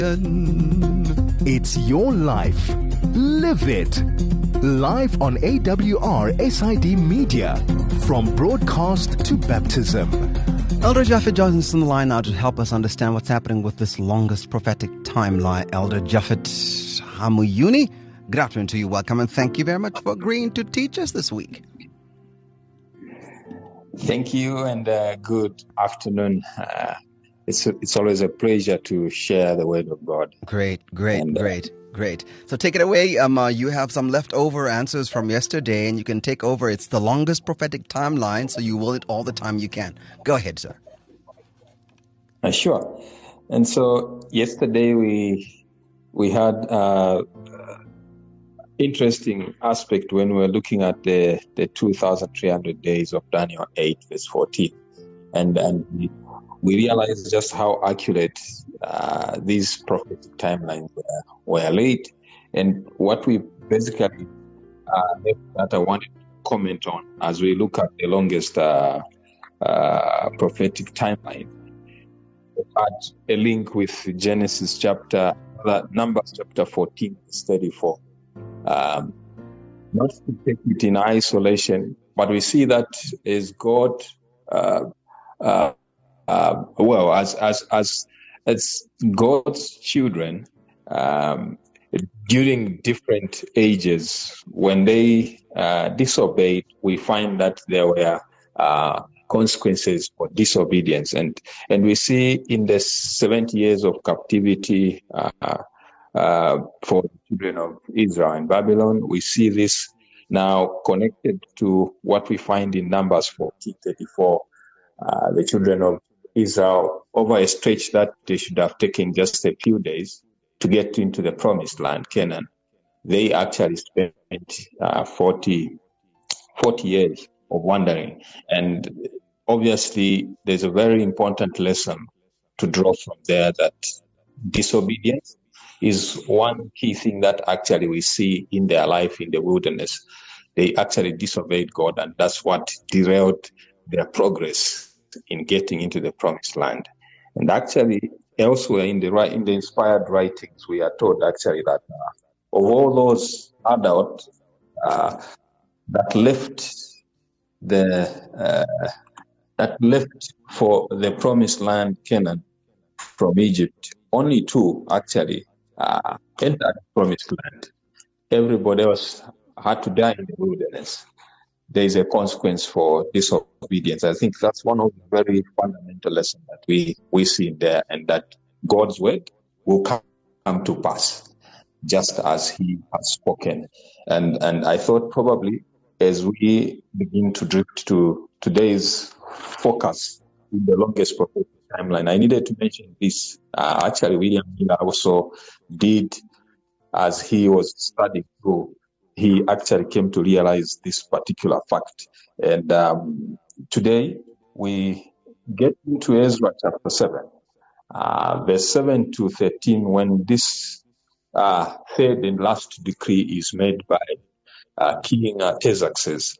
It's your life. Live it. Live on AWR SID Media. From broadcast to baptism. Elder Japhet Johnson's on the line now to help us understand what's happening with this longest prophetic timeline. Elder Japhet Hamuyuni, good afternoon to you. Welcome and thank you very much for agreeing to teach us this week. Thank you and good afternoon. It's always a pleasure to share the word of God. Great. So take it away. You have some leftover answers from yesterday and you can take over. It's the longest prophetic timeline, so you will it all the time you can. Go ahead, sir. Sure. And so yesterday we had interesting aspect when we were looking at the 2,300 days of Daniel 8 verse 14. And we realized just how accurate these prophetic timelines were laid. And what we basically that I wanted to comment on as we look at the longest prophetic timeline, we had a link with Numbers chapter 14, verse 34. Not to take it in isolation, but we see that as God, as God's children, during different ages, when they disobeyed, we find that there were consequences for disobedience, and we see in the 70 years of captivity for the children of Israel in Babylon, we see this now connected to what we find in Numbers 14:34. The children of Israel, over a stretch that they should have taken just a few days to get into the promised land, Canaan, they actually spent 40 years of wandering. And obviously, there's a very important lesson to draw from there, that disobedience is one key thing that actually we see in their life in the wilderness. They actually disobeyed God, and that's what derailed their progress in getting into the promised land. And actually, elsewhere in the inspired writings, we are told actually that of all those adults that left for the promised land, Canaan, from Egypt, only 2 actually entered the promised land. Everybody else had to die in the wilderness. There is a consequence for disobedience. I think that's one of the very fundamental lessons that we see in there, and that God's word will come to pass just as He has spoken. And I thought probably as we begin to drift to today's focus in the longest prophetic timeline, I needed to mention this. Actually, William Miller also did, as he was studying through, he actually came to realize this particular fact. And today we get into Ezra chapter 7, verse 7 to 13, when this third and last decree is made by King Artaxerxes,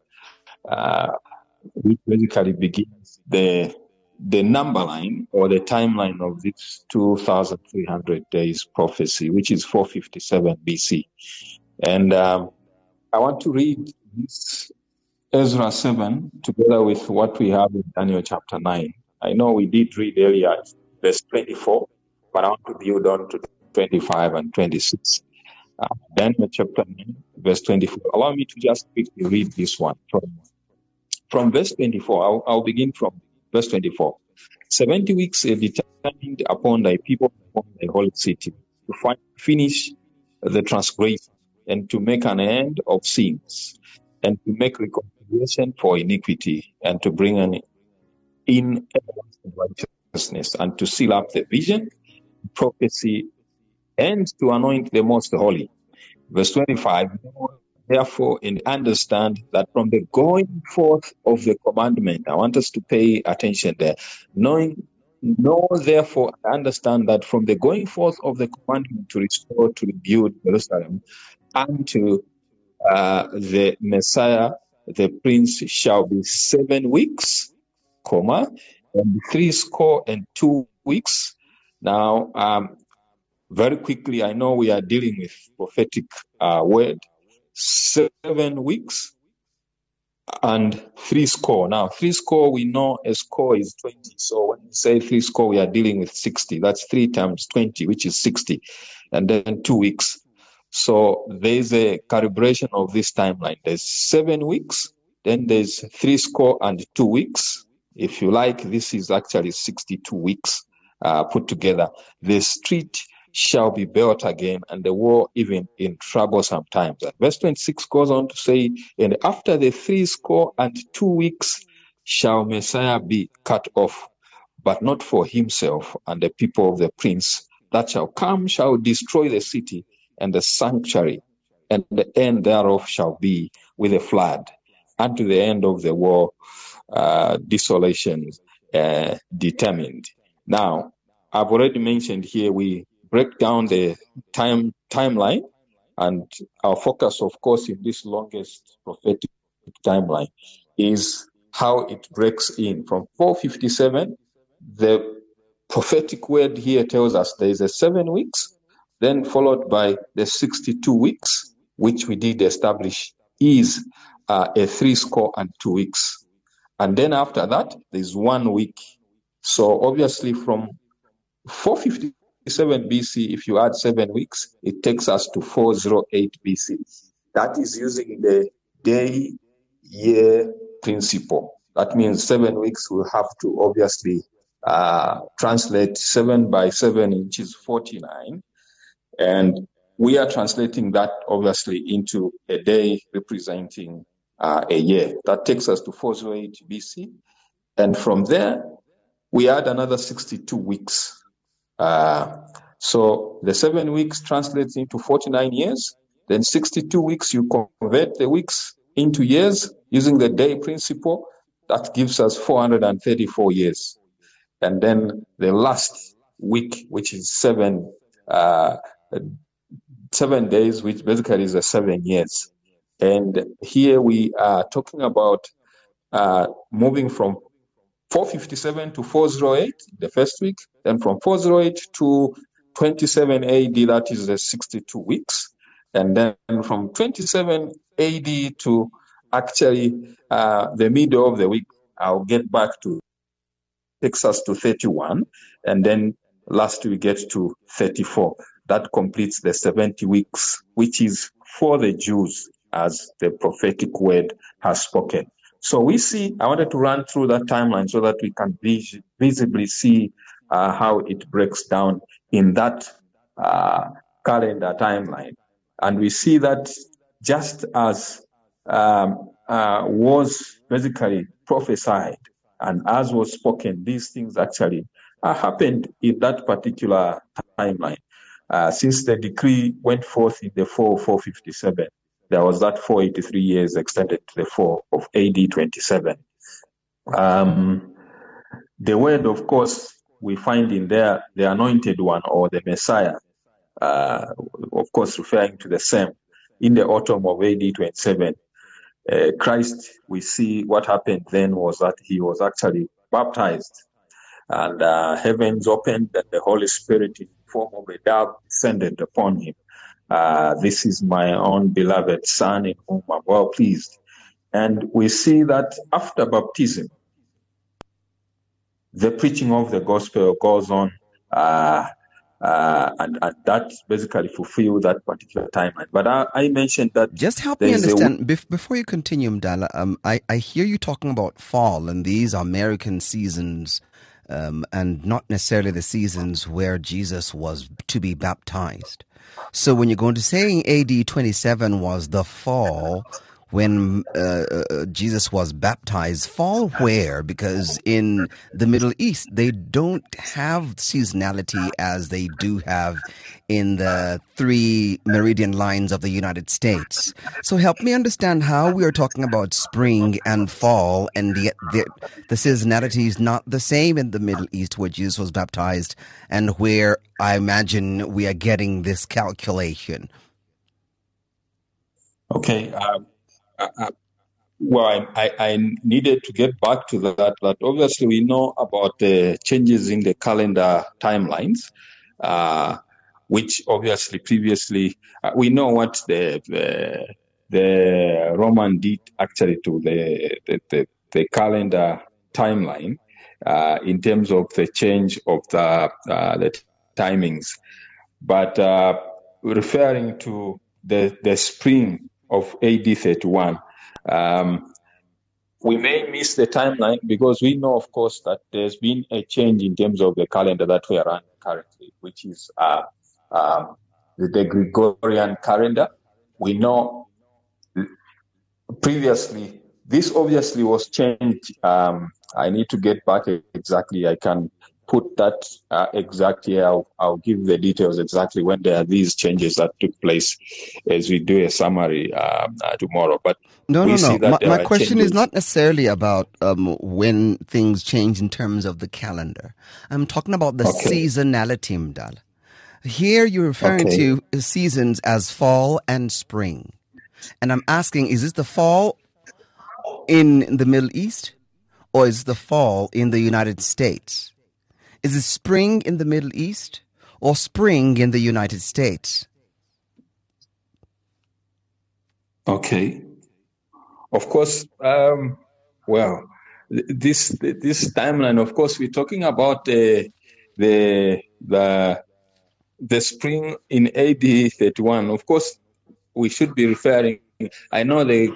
which basically begins the number line or the timeline of this 2,300 days prophecy, which is 457 BC. And I want to read this Ezra 7 together with what we have in Daniel chapter 9. I know we did read earlier verse 24, but I want to build on to 25 and 26. Daniel chapter 9, verse 24. Allow me to just quickly read this one. From verse 24, I'll begin from verse 24. 70 weeks are determined upon thy people, upon thy holy city, to finish the transgression, and to make an end of sins, and to make reconciliation for iniquity, and to bring in evidence of righteousness, and to seal up the vision, prophecy, and to anoint the most holy. Verse 25, therefore, and understand that from the going forth of the commandment, I want us to pay attention there. Know therefore, understand that from the going forth of the commandment to restore, to rebuild Jerusalem, unto the Messiah, the Prince, shall be 7 weeks, and 62 weeks. Now, very quickly, I know we are dealing with prophetic word, 7 weeks and 3 score. Now, 3 score, we know a score is 20. So when we say 3 score, we are dealing with 60. That's 3 times 20, which is 60. And then 2 weeks. So there's a calibration of this timeline. There's 7 weeks, then there's 3 score and 2 weeks. If you like, this is actually 62 weeks put together. The street shall be built again, and the war even in troublesome times. And verse 26 goes on to say, and after the 3 score and 2 weeks shall Messiah be cut off, but not for himself and the people of the prince that shall come shall destroy the city and the sanctuary, and the end thereof shall be with a flood, unto the end of the war, desolation determined. Now, I've already mentioned here, we break down the timeline, and our focus, of course, in this longest prophetic timeline is how it breaks in. From 457, the prophetic word here tells us there is a 7 weeks, then followed by the 62 weeks, which we did establish is a 3 score and 2 weeks. And then after that, there's 1 week. So obviously from 457 BC, if you add 7 weeks, it takes us to 408 BC. That is using the day-year principle. That means 7 weeks will have to obviously translate 7 by 7, which is 49. And we are translating that obviously into a day representing a year. That takes us to 408 BC. And from there, we add another 62 weeks. So the 7 weeks translates into 49 years. Then 62 weeks, you convert the weeks into years using the day principle. That gives us 434 years. And then the last week, which is 7 days, which basically is 7 years. And here we are talking about moving from 457 to 408, the first week, then from 408 to 27 AD, that is the 62 weeks. And then from 27 AD to actually the middle of the week, I'll get back to, takes us to 31. And then last we get to 34. That completes the 70 weeks, which is for the Jews as the prophetic word has spoken. So we see, I wanted to run through that timeline so that we can visibly see how it breaks down in that calendar timeline. And we see that just as was basically prophesied and as was spoken, these things actually happened in that particular timeline. Since the decree went forth in the 457, there was that 483 years extended to the 4 of AD 27. The word, of course, we find in there the anointed one or the Messiah, of course, referring to the same. In the autumn of AD 27, Christ, we see what happened then was that he was actually baptized, and heavens opened and the Holy Spirit in the form of a dove descended upon him. This is my own beloved Son in whom I'm well pleased. And we see that after baptism, the preaching of the gospel goes on, and that basically fulfills that particular timeline. But I mentioned that... Just help me understand, before you continue, Mdala, I hear you talking about fall, and these are American seasons, and not necessarily the seasons where Jesus was to be baptized. So when you're going to say AD 27 was the fall when Jesus was baptized, fall where? Because in the Middle East, they don't have seasonality as they do have in the 3 meridian lines of the United States. So help me understand how we are talking about spring and fall, and yet the seasonality is not the same in the Middle East where Jesus was baptized and where I imagine we are getting this calculation. Okay. Well, I needed to get back to that, but obviously we know about the changes in the calendar timelines. which obviously previously we know what the Roman did actually to the calendar timeline in terms of the change of the timings. But referring to the spring of AD 31, we may miss the timeline because we know, of course, that there's been a change in terms of the calendar that we are running currently, which is the Gregorian calendar. We know previously, this obviously was changed. I need to get back exactly. I can put that exactly. I'll give the details exactly when there are these changes that took place as we do a summary tomorrow. But No. My question changes. is not necessarily about when things change in terms of the calendar. I'm talking about the seasonality, Mdala. Here you're referring to seasons as fall and spring. And I'm asking, is this the fall in the Middle East or is the fall in the United States? Is it spring in the Middle East or spring in the United States? Okay. Of course, well, this timeline, of course, we're talking about the spring in AD 31. Of course, we should be referring. I know the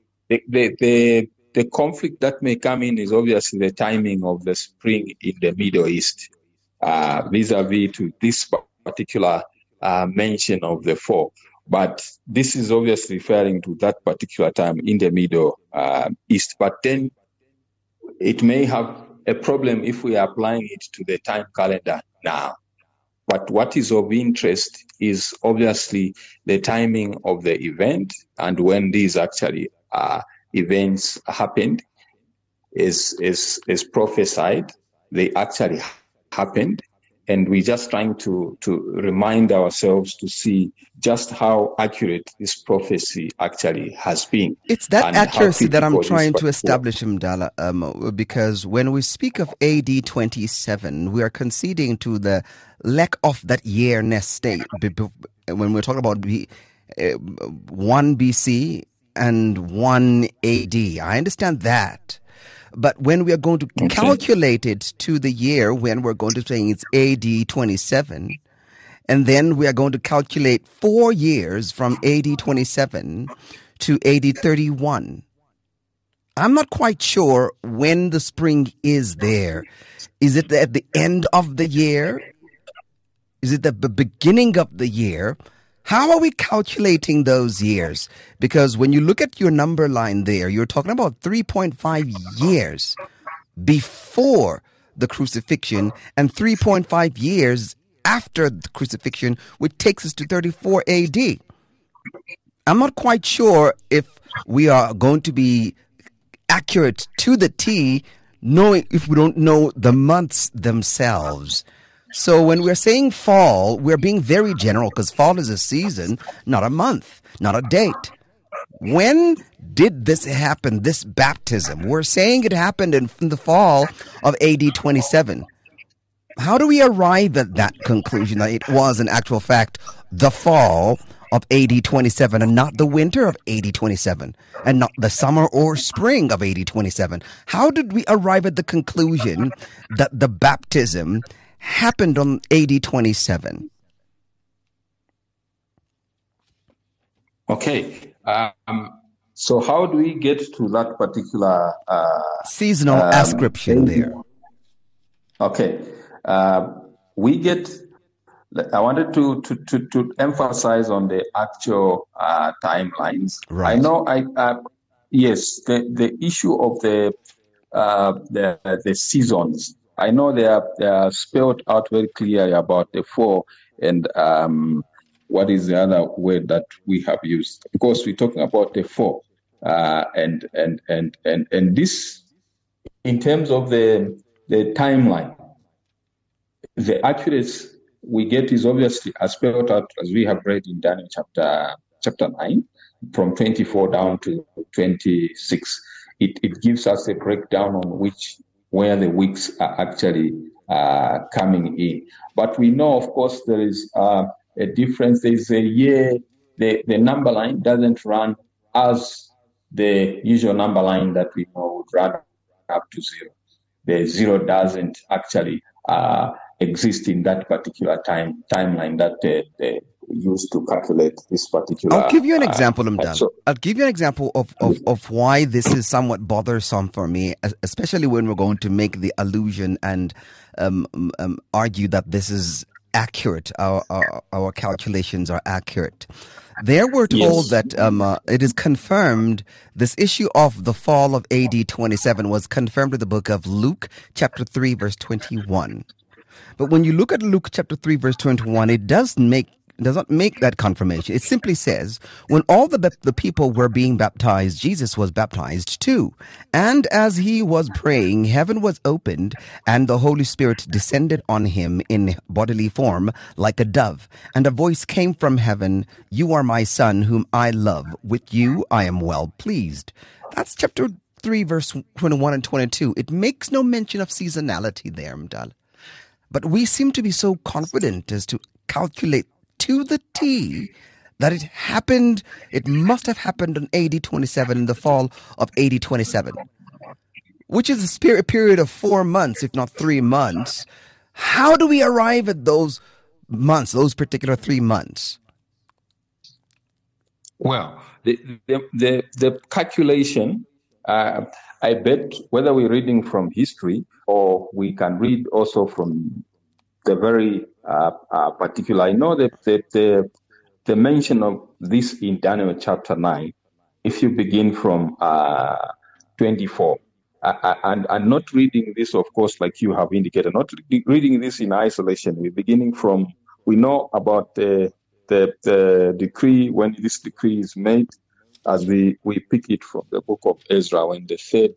conflict that may come in is obviously the timing of the spring in the Middle East, vis-a-vis to this particular mention of the fall. But this is obviously referring to that particular time in the Middle East. But then it may have a problem if we are applying it to the time calendar now. But what is of interest is obviously the timing of the event and when these actually events happened is prophesied. They actually happened. And we're just trying to remind ourselves to see just how accurate this prophecy actually has been. It's that accuracy that I'm trying to establish, Mdala, because when we speak of AD 27, we are conceding to the lack of that year-ness state. When we're talking about 1 BC and 1 AD, I understand that. But when we are going to calculate it to the year, when we're going to say it's AD 27, and then we are going to calculate 4 years from AD 27 to AD 31, I'm not quite sure when the spring is there. Is it at the end of the year? Is it at the beginning of the year? How are we calculating those years? Because when you look at your number line there, you're talking about 3.5 years before the crucifixion and 3.5 years after the crucifixion, which takes us to 34 AD. I'm not quite sure if we are going to be accurate to the T, knowing if we don't know the months themselves. So when we're saying fall, we're being very general because fall is a season, not a month, not a date. When did this happen, this baptism? We're saying it happened in the fall of AD 27. How do we arrive at that conclusion that it was in actual fact the fall of AD 27 and not the winter of AD 27 and not the summer or spring of AD 27? How did we arrive at the conclusion that the baptism happened on AD 27? Okay. So how do we get to that particular seasonal ascription there? Okay. We get. I wanted to emphasize on the actual timelines. Right. I know. Yes, the issue of the seasons. I know they are spelled out very clearly about the fall and what is the other word that we have used. Of course, we're talking about the fall, and this in terms of the timeline, the accuracy we get is obviously as spelled out as we have read in Daniel chapter 9, from 24 down to 26. It gives us a breakdown on where the weeks are actually coming in. But we know, of course, there is a difference. There's a year, the number line doesn't run as the usual number line that we know would run up to zero. The zero doesn't actually exist in that particular timeline that they used to calculate this particular. I'll give you an example, Mdala. I'll give you an example of why this is somewhat bothersome for me, especially when we're going to make the allusion and argue that this is accurate. Our calculations are accurate. There we're told that it is confirmed, this issue of the fall of AD 27 was confirmed in the book of Luke chapter 3 verse 21. But when you look at Luke chapter 3 verse 21, it does not make that confirmation. It simply says, when all the people were being baptized, Jesus was baptized too. And as he was praying, heaven was opened, and the Holy Spirit descended on him in bodily form like a dove. And a voice came from heaven, "You are my son, whom I love. With you I am well pleased." That's chapter 3, verse 21 and 22. It makes no mention of seasonality there, Mdala. But we seem to be so confident as to calculate to the T that it must have happened on AD 27, in the fall of AD 27, which is a period of 4 months, if not 3 months. How do we arrive at those months, those particular 3 months? Well, the calculation, I bet whether we're reading from history or we can read also from the very particular. I know that the mention of this in Daniel chapter 9, if you begin from 24, and not reading this, of course, like you have indicated, not reading this in isolation. We're beginning from, we know about the decree, when this decree is made, as we pick it from the book of Ezra, when the third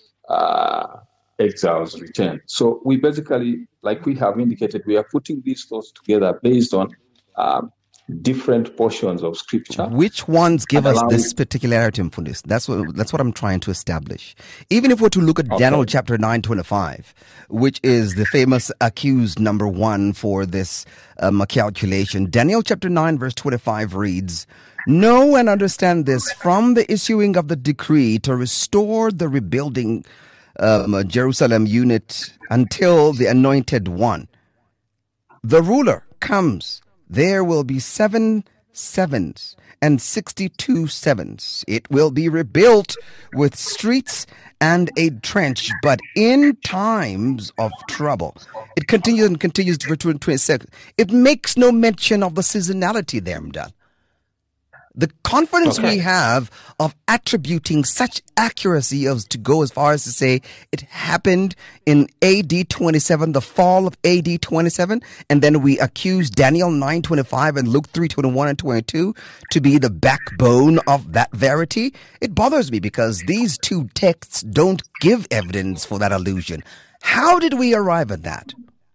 exiles return. So we basically, like we have indicated, we are putting these thoughts together based on different portions of scripture. Which ones give us this particularity, Mfundisi? That's what I'm trying to establish. Even if we're to look at Daniel chapter 9:25, which is the famous accused number 1 for this calculation. Daniel chapter 9 verse 25 reads, "Know and understand this, from the issuing of the decree to restore the rebuilding Jerusalem unit until the anointed one, the ruler comes, there will be 7 sevens and 62 sevens. It will be rebuilt with streets and a trench, but in times of trouble." It continues and continues to 26. It makes no mention of the seasonality there, Mdala. The confidence we have of attributing such accuracy as to go as far as to say it happened in AD 27, the fall of AD 27, and then we accuse Daniel 9:25 and Luke 3:21 and 22 to be the backbone of that verity. It bothers me because these two texts don't give evidence for that allusion. How did we arrive at that?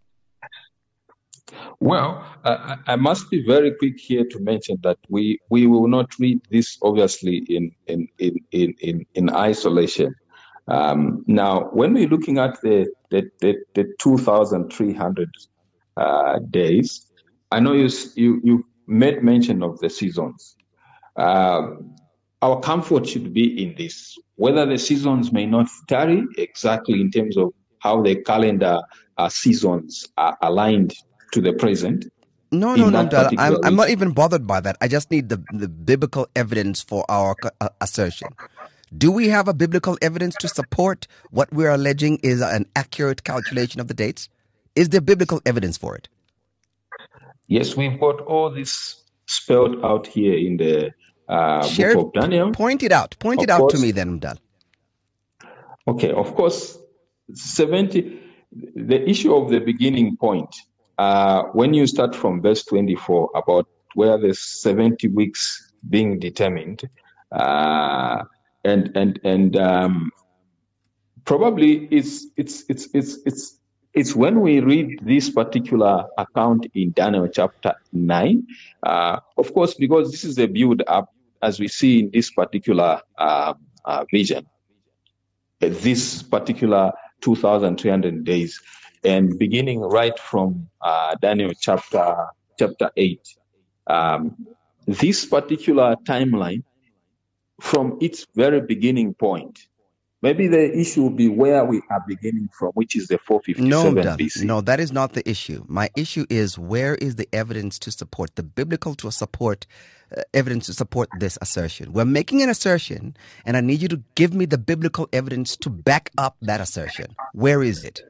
Well, I must be very quick here to mention that we will not read this obviously in isolation. Now, when we're looking at the 2,300 days, I know you made mention of the seasons. Our comfort should be in this, whether the seasons may not vary exactly in terms of how the calendar seasons are aligned to the present. No, I'm not even bothered by that. I just need the biblical evidence for our assertion. Do we have a biblical evidence to support what we're alleging is an accurate calculation of the dates? Is there biblical evidence for it? Yes, we've got all this spelled out here in the book of Daniel. Point it out. Point it out to me then, Mdala. Okay, of course, 70, the issue of the beginning point, when you start from verse 24 about where the 70 weeks being determined, and probably it's when we read this particular account in Daniel chapter 9, of course, because this is a build up as we see in this particular vision, this particular 2,300 days. And beginning right from Daniel chapter 8, this particular timeline from its very beginning point. Maybe the issue will be where we are beginning from, which is the 457 BC. No, that is not the issue. My issue is, where is the evidence to support, the biblical to support, evidence to support this assertion? We're making an assertion, and I need you to give me the biblical evidence to back up that assertion. Where is it?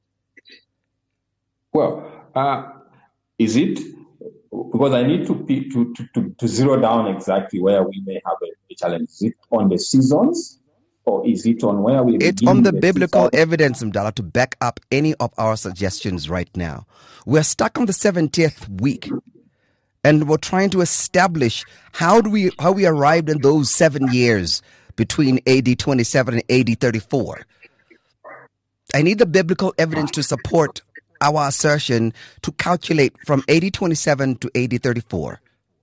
Well, is it? Because I need to zero down exactly where we may have a challenge. Is it on the seasons? Or is it on where we It's on the biblical evidence, Mdala, to back up any of our suggestions right now. We're stuck on the 70th week, and we're trying to establish how we arrived in those 7 years between AD 27 and AD 34. I need the biblical evidence to support our assertion to calculate from AD 27 to AD 34.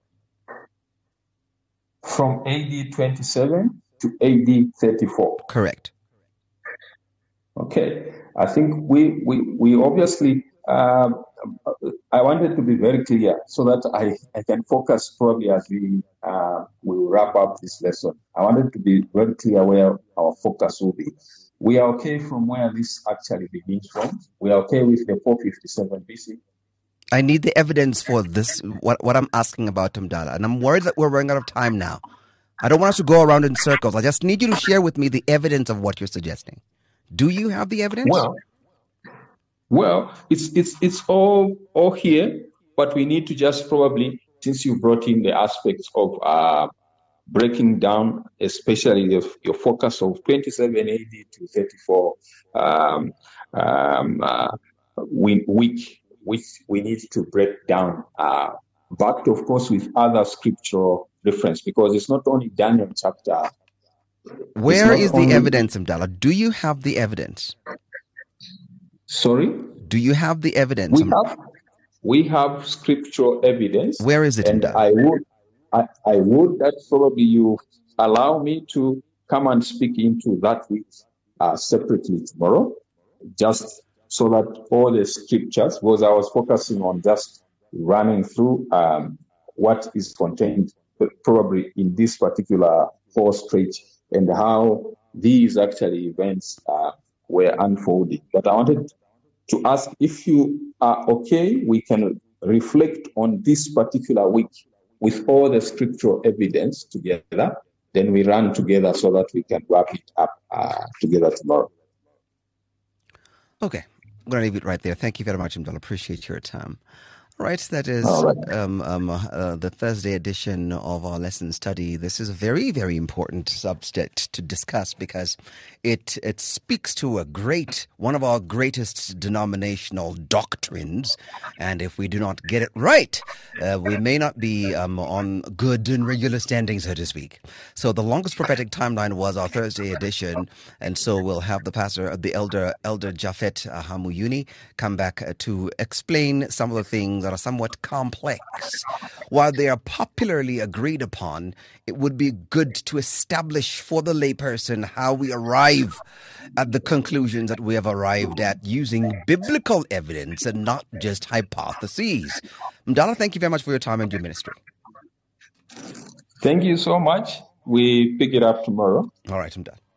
From AD 27 to AD 34. Correct. Okay. I think we obviously, I wanted to be very clear so that I can focus probably as we wrap up this lesson. I wanted to be very clear where our focus will be. We are okay from where this actually begins from. We are okay with the 457 BC. I need the evidence for this, what I'm asking about, Mdala. And I'm worried that we're running out of time now. I don't want us to go around in circles. I just need you to share with me the evidence of what you're suggesting. Do you have the evidence? Well, it's all here, but we need to just probably, since you brought in the aspects of breaking down, especially your focus of 27 AD to 34 which we need to break down, backed, of course, with other scriptural reference, because it's not only Daniel chapter. Where is the evidence, Mdala? Do you have the evidence? Sorry? Do you have the evidence? We have scriptural evidence. Where is it, and Mdala? I would that probably you allow me to come and speak into that separately tomorrow, just so that all the scriptures, because I was focusing on just running through what is contained probably in this particular whole stretch and how these actually events were unfolding. But I wanted to ask if you are okay, we can reflect on this particular week with all the scriptural evidence together, then we run together so that we can wrap it up together tomorrow. Okay. I'm going to leave it right there. Thank you very much, Mdala. Appreciate your time. All right, that is the Thursday edition of our lesson study. This is a very, very important subject to discuss because it speaks to one of our greatest denominational doctrines. And if we do not get it right, we may not be on good and regular standing, so to speak. So the longest prophetic timeline was our Thursday edition. And so we'll have the Elder Japhet Hamuyuni come back to explain some of the things that are somewhat complex. While they are popularly agreed upon, it would be good to establish for the layperson how we arrive at the conclusions that we have arrived at using biblical evidence and not just hypotheses. Mdala, thank you very much for your time and your ministry. Thank you so much. We pick it up tomorrow. All right, I'm done.